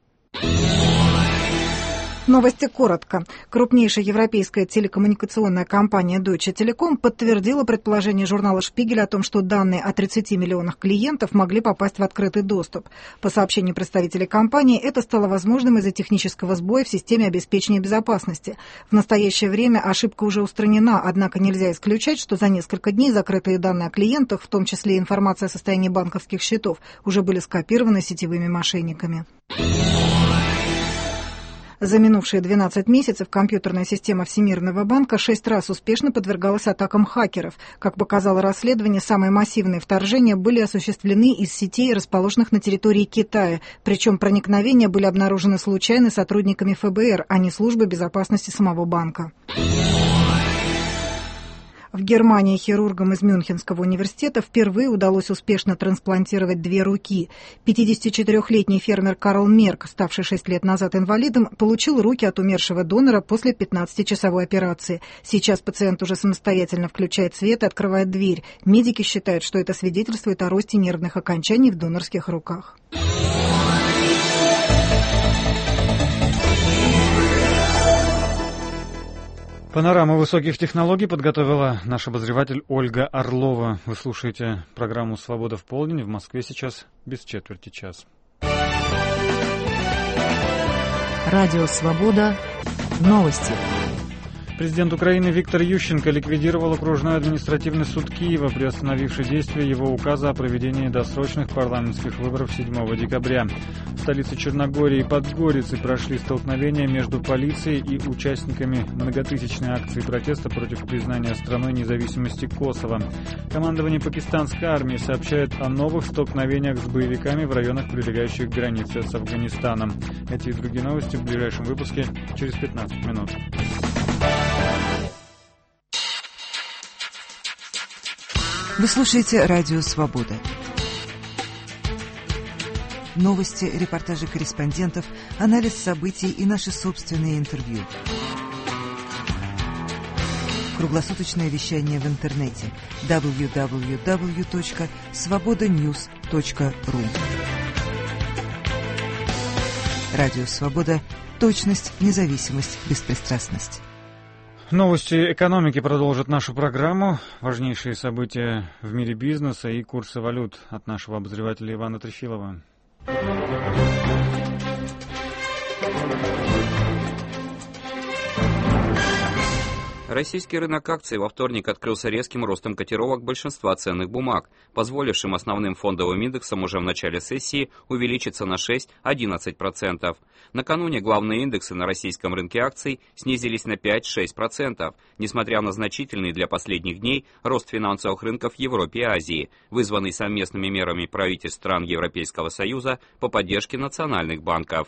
Новости коротко. Крупнейшая европейская телекоммуникационная компания Deutsche Telekom подтвердила предположение журнала «Шпигель» о том, что данные о тридцати миллионах клиентов могли попасть в открытый доступ. По сообщению представителей компании, это стало возможным из-за технического сбоя в системе обеспечения безопасности. В настоящее время ошибка уже устранена, однако нельзя исключать, что за несколько дней закрытые данные о клиентах, в том числе информация о состоянии банковских счетов, уже были скопированы сетевыми мошенниками. За минувшие двенадцать месяцев компьютерная система Всемирного банка шесть раз успешно подвергалась атакам хакеров. Как показало расследование, самые массивные вторжения были осуществлены из сетей, расположенных на территории Китая. Причем проникновения были обнаружены случайно сотрудниками эф бэ эр, а не службы безопасности самого банка. В Германии хирургам из Мюнхенского университета впервые удалось успешно трансплантировать две руки. пятидесятичетырёхлетний фермер Карл Мерк, ставший шесть лет назад инвалидом, получил руки от умершего донора после пятнадцатичасовой операции. Сейчас пациент уже самостоятельно включает свет и открывает дверь. Медики считают, что это свидетельствует о росте нервных окончаний в донорских руках. Панораму высоких технологий подготовила наш обозреватель Ольга Орлова. Вы слушаете программу «Свобода в полдень». В Москве сейчас без четверти час. Радио «Свобода». Новости. Президент Украины Виктор Ющенко ликвидировал окружной административный суд Киева, приостановивший действие его указа о проведении досрочных парламентских выборов седьмого декабря. В столице Черногории и Подгорицы прошли столкновения между полицией и участниками многотысячной акции протеста против признания страной независимости Косово. Командование пакистанской армии сообщает о новых столкновениях с боевиками в районах, прилегающих к границе с Афганистаном. Эти и другие новости в ближайшем выпуске через пятнадцать минут. Вы слушаете «Радио Свобода». Новости, репортажи корреспондентов, анализ событий и наши собственные интервью. Круглосуточное вещание в интернете дабл ю дабл ю дабл ю точка свобода ньюс точка ру. Радио «Свобода». Точность, независимость, беспристрастность. Новости экономики продолжат нашу программу. Важнейшие события в мире бизнеса и курсы валют от нашего обозревателя Ивана Трефилова. Российский рынок акций во вторник открылся резким ростом котировок большинства ценных бумаг, позволившим основным фондовым индексам уже в начале сессии увеличиться на шесть-одиннадцать процентов. Накануне главные индексы на российском рынке акций снизились на пять-шесть процентов, несмотря на значительный для последних дней рост финансовых рынков в Европе и Азии, вызванный совместными мерами правительств стран Европейского Союза по поддержке национальных банков.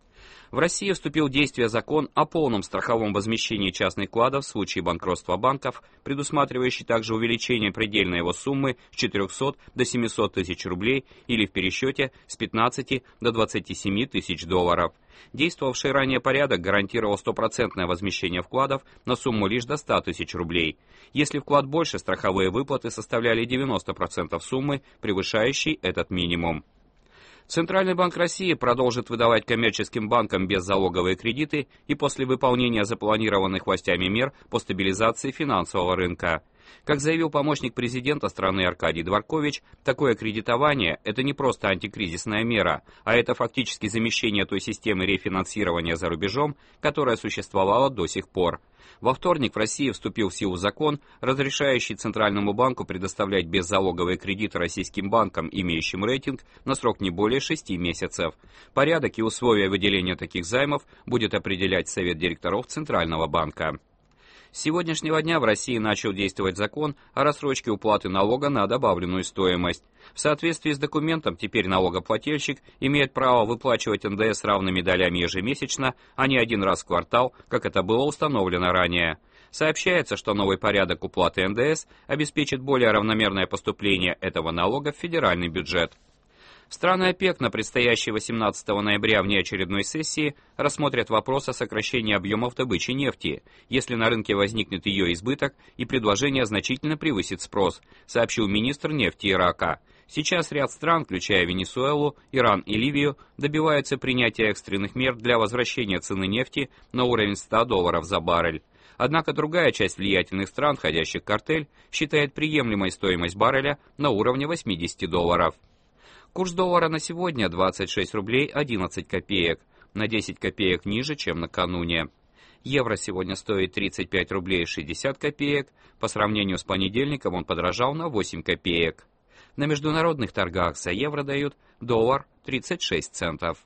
В России вступил в действие закон о полном страховом возмещении частных вкладов в случае банкротства банков, предусматривающий также увеличение предельной его суммы с четырехсот до семисот тысяч рублей или в пересчете с пятнадцати до двадцати семи тысяч долларов. Действовавший ранее порядок гарантировал стопроцентное возмещение вкладов на сумму лишь до ста тысяч рублей. Если вклад больше, страховые выплаты составляли девяносто процентов суммы, превышающей этот минимум. Центральный банк России продолжит выдавать коммерческим банкам беззалоговые кредиты и после выполнения запланированных властями мер по стабилизации финансового рынка. Как заявил помощник президента страны Аркадий Дворкович, такое кредитование – это не просто антикризисная мера, а это фактически замещение той системы рефинансирования за рубежом, которая существовала до сих пор. Во вторник в России вступил в силу закон, разрешающий Центральному банку предоставлять беззалоговые кредиты российским банкам, имеющим рейтинг, на срок не более шести месяцев. Порядок и условия выделения таких займов будет определять Совет директоров Центрального банка. С сегодняшнего дня в России начал действовать закон о рассрочке уплаты налога на добавленную стоимость. В соответствии с документом теперь налогоплательщик имеет право выплачивать эн дэ эс равными долями ежемесячно, а не один раз в квартал, как это было установлено ранее. Сообщается, что новый порядок уплаты эн дэ эс обеспечит более равномерное поступление этого налога в федеральный бюджет. Страны ОПЕК на предстоящей восемнадцатого ноября внеочередной сессии рассмотрят вопрос о сокращении объемов добычи нефти, если на рынке возникнет ее избыток и предложение значительно превысит спрос, сообщил министр нефти Ирака. Сейчас ряд стран, включая Венесуэлу, Иран и Ливию, добиваются принятия экстренных мер для возвращения цены нефти на уровень ста долларов за баррель. Однако другая часть влиятельных стран, входящих в картель, считает приемлемой стоимость барреля на уровне восьмидесяти долларов. Курс доллара на сегодня двадцать шесть рублей одиннадцать копеек, на десять копеек ниже, чем накануне. Евро сегодня стоит тридцать пять рублей шестьдесят копеек, по сравнению с понедельником он подорожал на восемь копеек. На международных торгах за евро дают доллар тридцать шесть центов.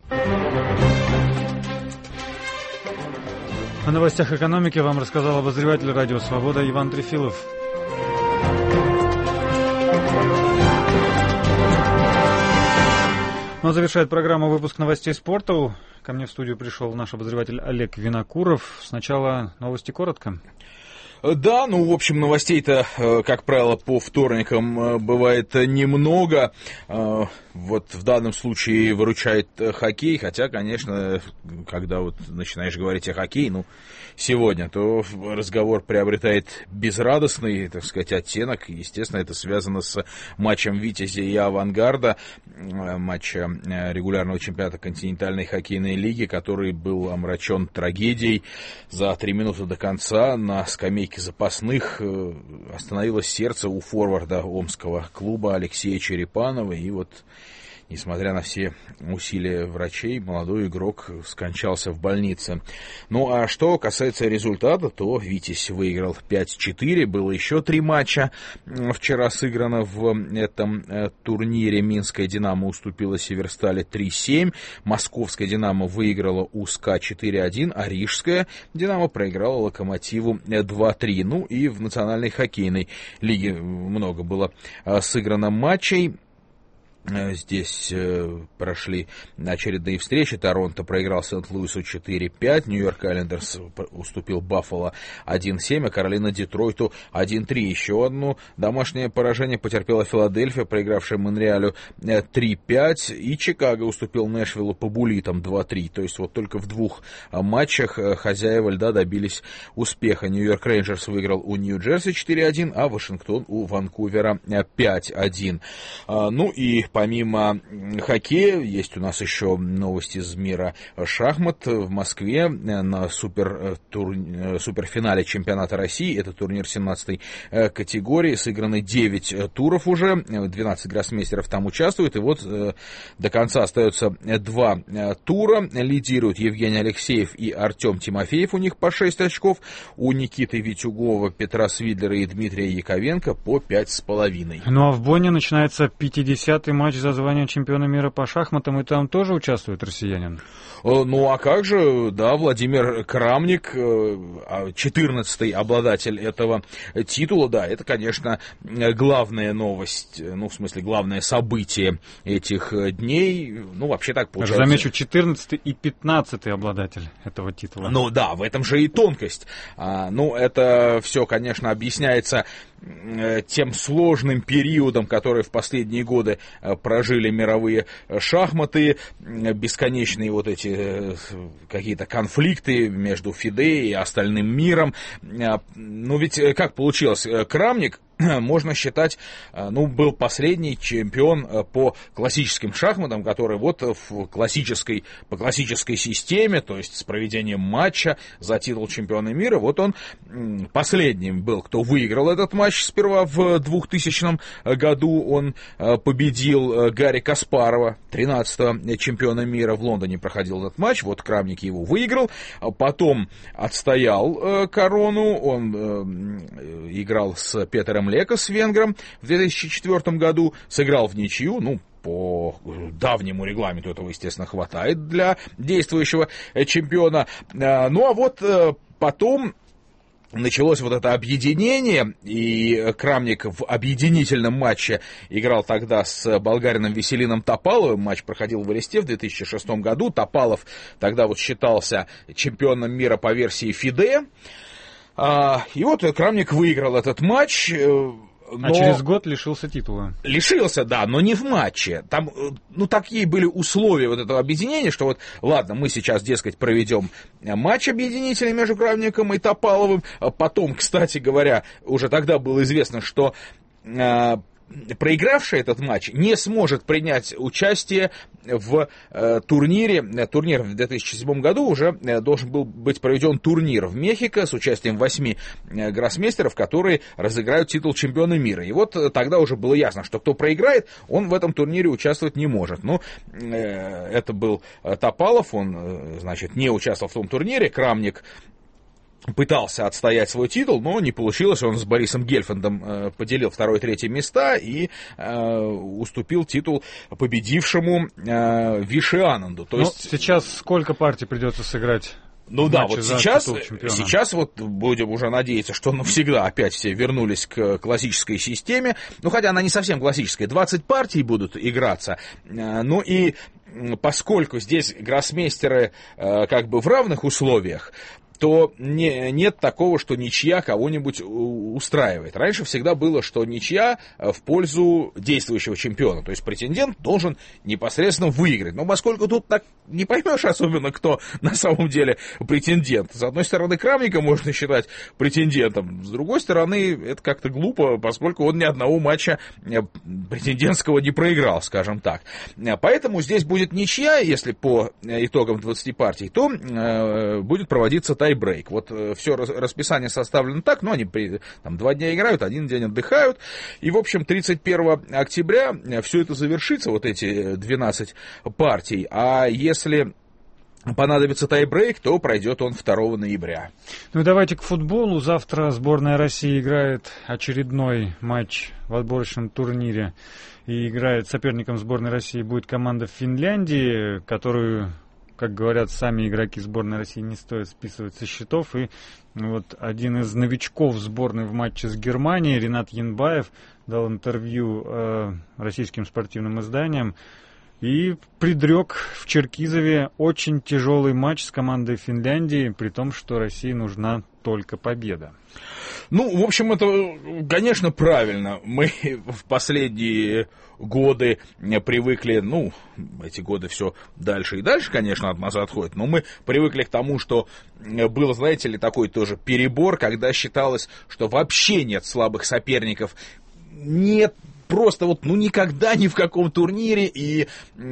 О новостях экономики вам рассказал обозреватель «Радио Свобода» Иван Трефилов. Но завершает программу выпуск новостей спорта. Ко мне в студию пришел наш обозреватель Олег Винокуров. Сначала новости коротко. Да, ну, в общем, новостей-то, как правило, по вторникам бывает немного. Вот в данном случае выручает хоккей, хотя, конечно, когда вот начинаешь говорить о хоккее, ну, сегодня, то разговор приобретает безрадостный, так сказать, оттенок. Естественно, это связано с матчем «Витязя» и «Авангарда», матча регулярного чемпионата континентальной хоккейной лиги, который был омрачен трагедией. За три минуты до конца на скамейке запасных остановилось сердце у форварда омского клуба Алексея Черепанова, и вот, несмотря на все усилия врачей, молодой игрок скончался в больнице. Ну, а что касается результата, то «Витязь» выиграл пять четыре. Было еще три матча вчера сыграно в этом турнире. Минская «Динамо» уступила «Северстали» три семь. Московская «Динамо» выиграла у СКА четыре один, а Рижская «Динамо» проиграла «Локомотиву» два три. Ну, и в национальной хоккейной лиге много было сыграно матчей. Здесь э, прошли очередные встречи. Торонто проиграл Сент-Луису четыре пять, Нью-Йорк Айлендерс уступил Баффало один семь, а Каролина Детройту один три. Еще одно домашнее поражение потерпела Филадельфия, проигравшая Монреалю три пять, и Чикаго уступил Нэшвиллу по буллитам два три. То есть вот только в двух матчах хозяева льда добились успеха. Нью-Йорк Рейнджерс выиграл у Нью-Джерси четыре один, а Вашингтон у Ванкувера пять один. Ну и помимо хоккея, есть у нас еще новости из мира шахмат. В Москве на супер, тур, суперфинале чемпионата России, это турнир семнадцатой категории, сыграны девять туров уже, двенадцать гроссмейстеров там участвуют, и вот до конца остается два тура. Лидируют Евгений Алексеев и Артем Тимофеев, у них по шесть очков, у Никиты Витюгова, Петра Свидлера и Дмитрия Яковенко по пять с половиной. Ну а в Бонне начинается пятидесятый матч за звание чемпиона мира по шахматам, и там тоже участвует россиянин. Ну а как же, да, Владимир Крамник, четырнадцатый обладатель этого титула, да, это, конечно, главная новость, ну, в смысле, главное событие этих дней, ну, вообще так получается. Даже замечу, четырнадцатый и пятнадцатый обладатель этого титула. Ну да, в этом же и тонкость. А, ну, это все, конечно, объясняется тем сложным периодом, который в последние годы прожили мировые шахматы, бесконечные вот эти какие-то конфликты между ФИДЕ и остальным миром. Ну ведь как получилось, Крамник, можно считать, ну, был последний чемпион по классическим шахматам, который вот в классической, по классической системе, то есть с проведением матча за титул чемпиона мира, вот он последним был, кто выиграл этот матч. Сперва в двухтысячном году он победил Гарри Каспарова, тринадцатого чемпиона мира. В Лондоне проходил этот матч, вот Крамник его выиграл, потом отстоял корону, он играл с Петером Лекас, венгром, в две тысячи четвёртом году, сыграл в ничью, ну, по давнему регламенту этого, естественно, хватает для действующего чемпиона. Ну, а вот потом началось вот это объединение, и Крамник в объединительном матче играл тогда с болгарином Веселином Топаловым. Матч проходил в Элисте в две тысячи шестом году. Топалов тогда вот считался чемпионом мира по версии ФИДЕ. И вот Крамник выиграл этот матч. Но а через год лишился титула. Лишился, да, но не в матче. Там, ну, такие были условия вот этого объединения, что вот, ладно, мы сейчас, дескать, проведем матч объединительный между Крамником и Топаловым. Потом, кстати говоря, уже тогда было известно, что проигравший этот матч не сможет принять участие в э, турнире. Турнир в две тысячи седьмом году уже э, должен был быть проведен турнир в Мехико с участием восьми э, гроссмейстеров, которые разыграют титул чемпиона мира. И вот э, тогда уже было ясно, что кто проиграет, он в этом турнире участвовать не может. Ну, э, это был э, Топалов, он, э, значит, не участвовал в том турнире. Крамник пытался отстоять свой титул, но не получилось. Он с Борисом Гельфандом э, поделил второе и третье места и э, уступил титул победившему э, Виши Ананду. То есть... Сейчас сколько партий придется сыграть? Ну да, вот сейчас, сейчас вот будем уже надеяться, что навсегда опять все вернулись к классической системе. Ну, хотя она не совсем классическая. двадцать партий будут играться. Ну и поскольку здесь гроссмейстеры э, как бы в равных условиях, то не, нет такого, что ничья кого-нибудь устраивает. Раньше всегда было, что ничья в пользу действующего чемпиона. То есть претендент должен непосредственно выиграть. Но поскольку тут так не поймешь особенно, кто на самом деле претендент. С одной стороны, Крамника можно считать претендентом. С другой стороны, это как-то глупо, поскольку он ни одного матча претендентского не проиграл, скажем так. Поэтому здесь будет ничья, если по итогам двадцати партий, то э, будет проводиться тайм брейк. Вот э, все расписание составлено так, но они при, там, два дня играют, один день отдыхают. И, в общем, тридцать первого октября все это завершится, вот эти двенадцать партий. А если понадобится тайбрейк, то пройдет он второго ноября. Ну и давайте к футболу. Завтра сборная России играет очередной матч в отборочном турнире. И играет соперником сборной России будет команда Финляндии, которую... как говорят сами игроки сборной России, не стоит списывать со счетов. И вот один из новичков сборной в матче с Германией, Ринат Янбаев, дал интервью э, российским спортивным изданиям и предрек в Черкизове очень тяжелый матч с командой Финляндии, при том, что России нужна только победа. Ну, в общем, это, конечно, правильно. Мы в последние годы привыкли, ну, эти годы все дальше и дальше, конечно, от нас отходит, но мы привыкли к тому, что был, знаете ли, такой тоже перебор, когда считалось, что вообще нет слабых соперников, нет просто вот, ну, никогда ни в каком турнире, и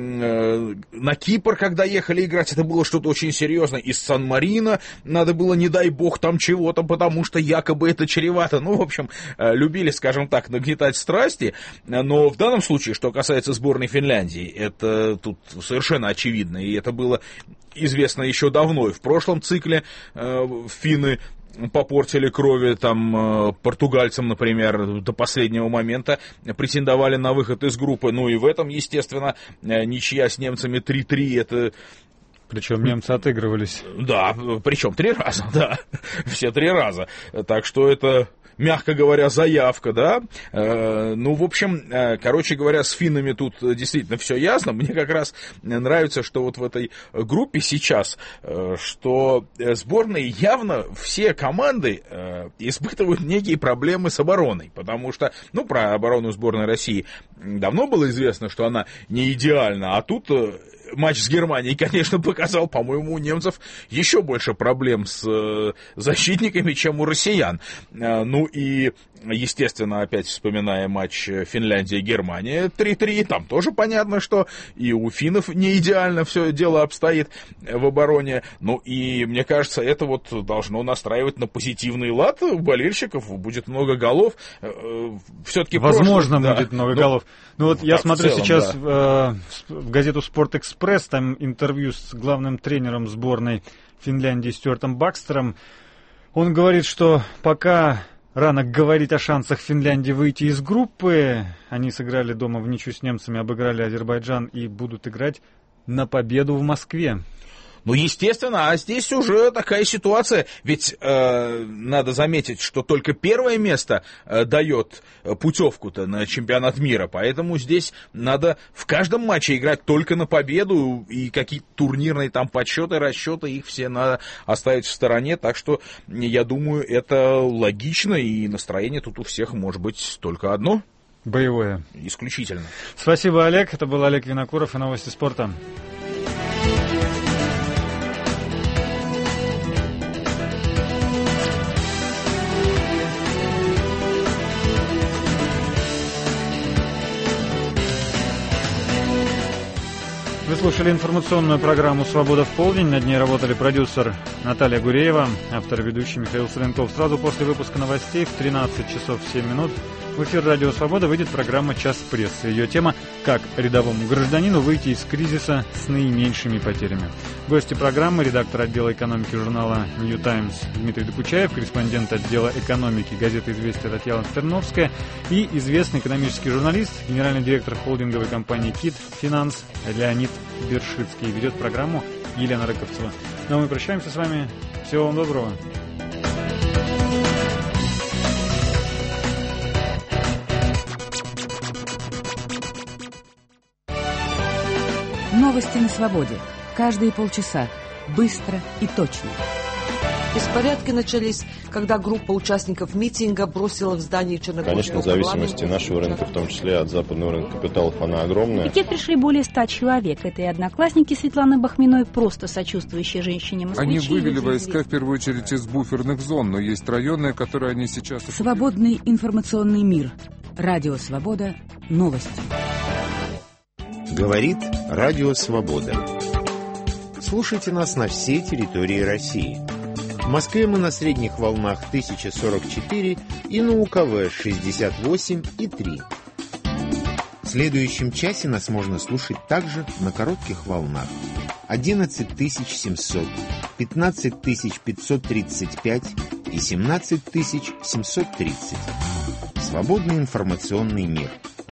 э, на Кипр, когда ехали играть, это было что-то очень серьезное, из Сан-Марино надо было, не дай бог, там чего-то, потому что якобы это чревато, ну, в общем, э, любили, скажем так, нагнетать страсти, но в данном случае, что касается сборной Финляндии, это тут совершенно очевидно, и это было известно еще давно, и в прошлом цикле э, финны попортили крови там португальцам, например, до последнего момента претендовали на выход из группы. Ну и в этом, естественно, ничья с немцами три-три, это... Причем немцы отыгрывались. Да, причем три раза, да, все три раза. Так что это... мягко говоря, заявка, да, э, ну, в общем, э, короче говоря, с финнами тут действительно все ясно, мне как раз нравится, что вот в этой группе сейчас, э, что сборные явно все команды э, испытывают некие проблемы с обороной, потому что, ну, про оборону сборной России давно было известно, что она не идеальна, а тут... Э, матч с Германией, конечно, показал, по-моему, у немцев еще больше проблем с э, защитниками, чем у россиян. Э, ну и, естественно, опять вспоминая матч Финляндия-Германия три-три, там тоже понятно, что и у финнов не идеально все дело обстоит в обороне. Ну и, мне кажется, это вот должно настраивать на позитивный лад болельщиков, будет много голов. Э, все-таки возможно, прошлый, будет да, много ну, голов. Ну вот я смотрю целом, сейчас да. э, в газету «Спортэкспресс», там интервью с главным тренером сборной Финляндии Стюартом Бакстером. Он говорит, что пока рано говорить о шансах Финляндии выйти из группы, они сыграли дома в ничью с немцами, обыграли Азербайджан и будут играть на победу в Москве. Ну, естественно, а здесь уже такая ситуация, ведь э, надо заметить, что только первое место э, дает путевку-то на чемпионат мира, поэтому здесь надо в каждом матче играть только на победу, и какие-то турнирные там подсчеты, расчеты, их все надо оставить в стороне, так что, я думаю, это логично, и настроение тут у всех может быть только одно. Боевое. Исключительно. Спасибо, Олег. Это был Олег Винокуров и новости спорта. Вы слушали информационную программу «Свобода в полдень». Над ней работали продюсер Наталья Гуреева, автор и ведущий Михаил Соленков. Сразу после выпуска новостей в тринадцать часов семь минут в эфир «Радио Свобода» выйдет программа «Час прессы». Ее тема «Как рядовому гражданину выйти из кризиса с наименьшими потерями». Гости программы — редактор отдела экономики журнала «Нью Таймс» Дмитрий Докучаев, корреспондент отдела экономики газеты «Известия» Татьяна Терновская и известный экономический журналист, генеральный директор холдинговой компании «Кит Финанс» Леонид Бершицкий. Ведет программу Елена Рыковцева. Ну а мы прощаемся с вами. Всего вам доброго. Новости на свободе. Каждые полчаса. Быстро и точно. Беспорядки начались, когда группа участников митинга бросила в здание Черногорского Конечно, зависимости нашего рынка, в том числе от западного рынка капиталов, она огромная. В пикет пришли более ста человек. Это и одноклассники Светланы Бахминой, просто сочувствующие женщине-москвичи. Они вывели войска в первую очередь из буферных зон, но есть районы, которые они сейчас... Свободный информационный мир. Радио Свобода. Новости. Говорит Радио Свобода. Слушайте нас на всей территории России. В Москве мы на средних волнах тысяча сорок четыре и на УКВ шестьдесят восемь и три. В следующем часе нас можно слушать также на коротких волнах одиннадцать тысяч семьсот, пятнадцать тысяч пятьсот тридцать пять и семнадцать тысяч семьсот тридцать. Свободный информационный мир.